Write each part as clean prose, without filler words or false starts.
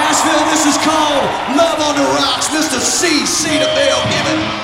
Nashville, this is called Love on the Rocks. Mr. C. the Bell, give it.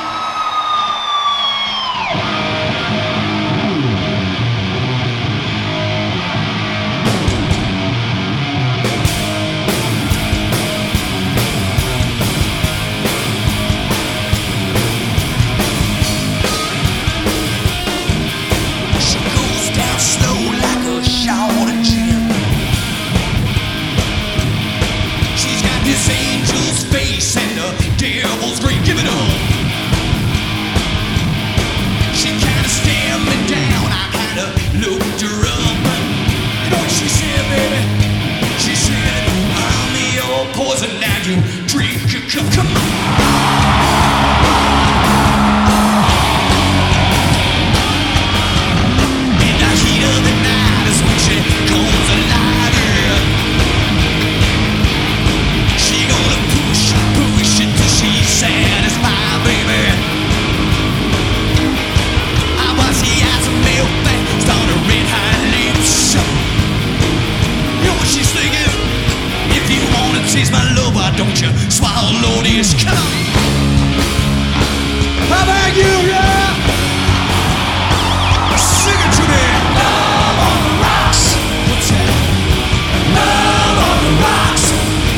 This angel's face and the devil's green, give it up. She kinda stared me down, I kinda looked her up. You know what she said, baby? She said, I'm your poison, now you drink a cup, come on. In the heat of the night is when she comes alive, yeah. Push it till she's satisfied, baby. I watch the eyes of male fast on her red hot lips. You know what she's thinking? If you wanna taste my love, why don't you swallow this? Come on. How about you, yeah? Sing it to me. Love on the rocks. What's that? Love on the rocks.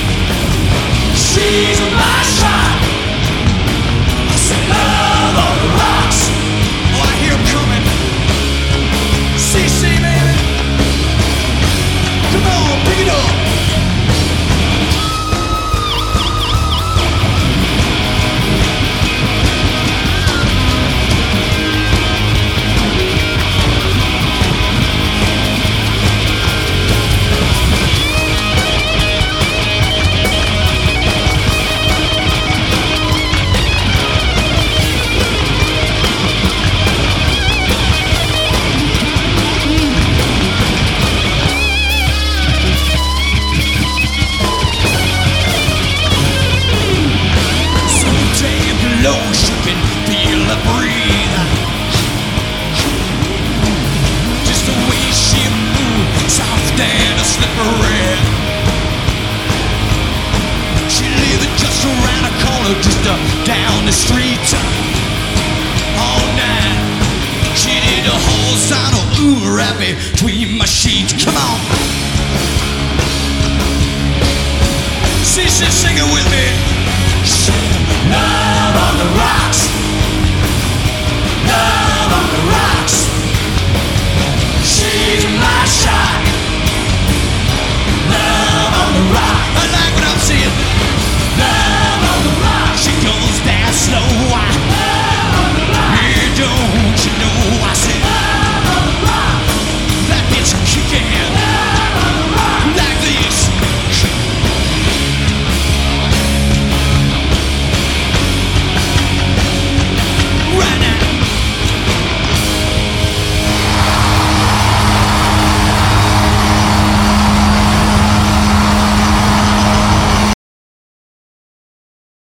She's my shot. I said love on the rocks. Oh, I hear him coming. CC, baby. Come on, pick it up. She can feel her breathe. Just the way she moves, soft and slippery. She lived just around the corner, just down the street. All night, she did the whole sound of ooh right between my sheets. Come on, CC, sing it with me.